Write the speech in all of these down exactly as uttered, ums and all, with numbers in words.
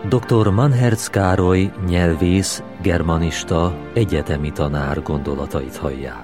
doktor Manherz Károly nyelvész, germanista, egyetemi tanár gondolatait hallják.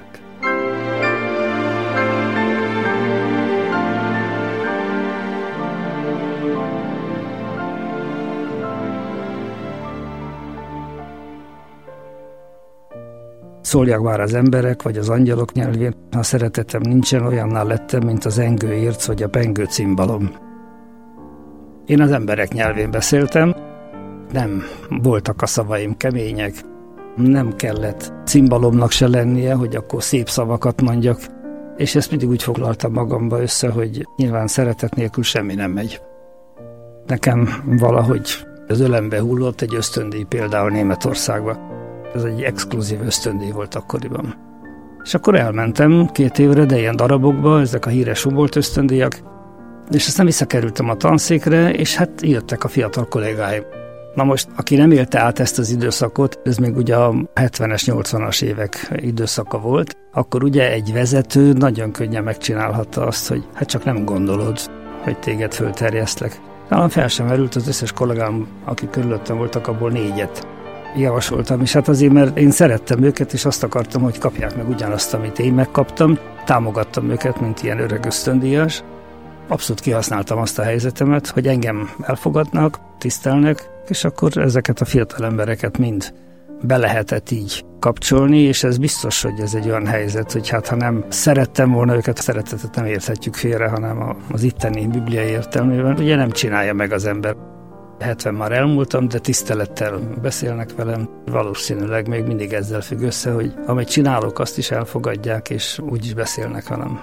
Szólják már az emberek, vagy az angyalok nyelvén, ha szeretetem nincsen, olyanná lettem, mint az engő érc, vagy a pengő cimbalom. Én az emberek nyelvén beszéltem, nem voltak a szavaim kemények, nem kellett cimbalomnak se lennie, hogy akkor szép szavakat mondjak, és ezt mindig úgy foglaltam magamba össze, hogy nyilván szeretet nélkül semmi nem megy. Nekem valahogy az ölembe hullott egy ösztöndíj például Németországba. Ez egy exkluzív ösztöndíj volt akkoriban. És akkor elmentem két évre, de ilyen darabokba, ezek a híres Humboldt ösztöndíjak, és aztán visszakerültem a tanszékre, és hát jöttek a fiatal kollégáim. Na most, aki nem élte át ezt az időszakot, ez még ugye a hetvenes, nyolcvanas évek időszaka volt, akkor ugye egy vezető nagyon könnyen megcsinálhatta azt, hogy hát csak nem gondolod, hogy téged fölterjesztlek. Talán fel sem merült, az összes kollégám, akik körülöttem voltak, abból négyet javasoltam, és hát azért, mert én szerettem őket, és azt akartam, hogy kapják meg ugyanazt, amit én megkaptam. Támogattam őket, mint ilyen öreg ösztöndíjas. Abszolút kihasználtam azt a helyzetemet, hogy engem elfogadnak, tisztelnek, és akkor ezeket a fiatal embereket mind be lehetett így kapcsolni, és ez biztos, hogy ez egy olyan helyzet, hogy hát ha nem szerettem volna őket, a szeretetet nem érthetjük félre, hanem az itteni bibliai értelmében, ugye nem csinálja meg az ember. hetven már elmúltam, de tisztelettel beszélnek velem. Valószínűleg még mindig ezzel függ össze, hogy amit csinálok, azt is elfogadják, és úgy is beszélnek velem.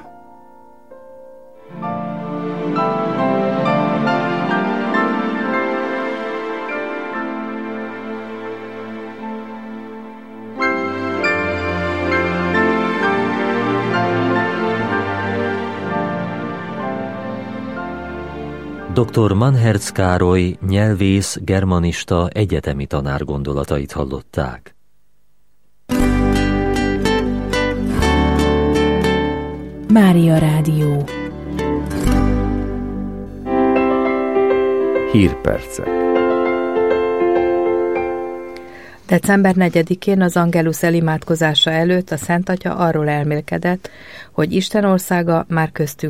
doktor Manherz Károly nyelvész, germanista, egyetemi tanár gondolatait hallották. Mária Rádió. Hírpercek. december negyedikén az Angelus elimádkozása előtt a Szent Atya arról elmélkedett, hogy Isten országa már köztünk